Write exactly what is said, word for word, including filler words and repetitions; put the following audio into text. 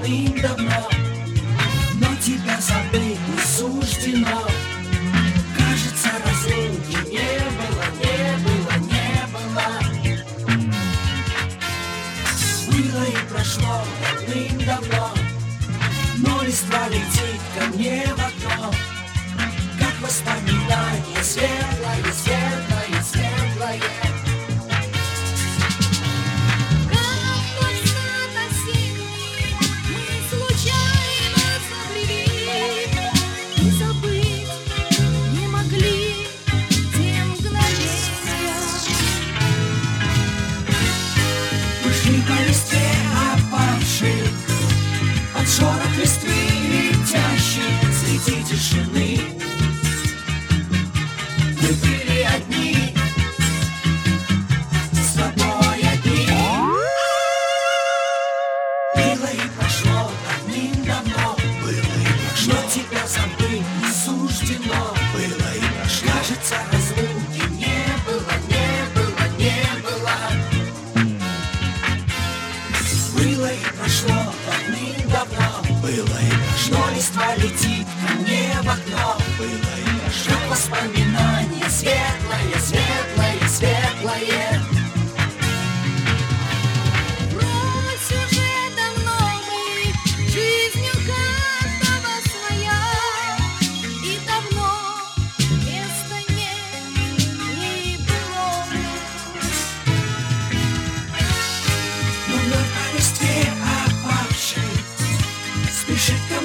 давным-давно, но тебя забыть не суждено. Кажется, разлуки не было, не было, не было. Было и прошло давным-давно, но листва летит ко мне в окно, как воспоминание светлое, светлое, светлое. По листве опавшей, под шорох листвы летящей среди тишины. Мы были одни, с тобой одни. Было и прошло давным-давно, было и прошло, но тебя забыть не суждено. Было и прошло, кажется, разлуки не было, не было, не было. Было и прошло давным-давно, было и прошло, но листва летит ко мне в окно. Было и прошло, как воспоминание светлое, светлое, светлое. Брось уже давно мы, жизнью каждого своя, и давно места нет, не было. Но вновь по листве опавшей спешит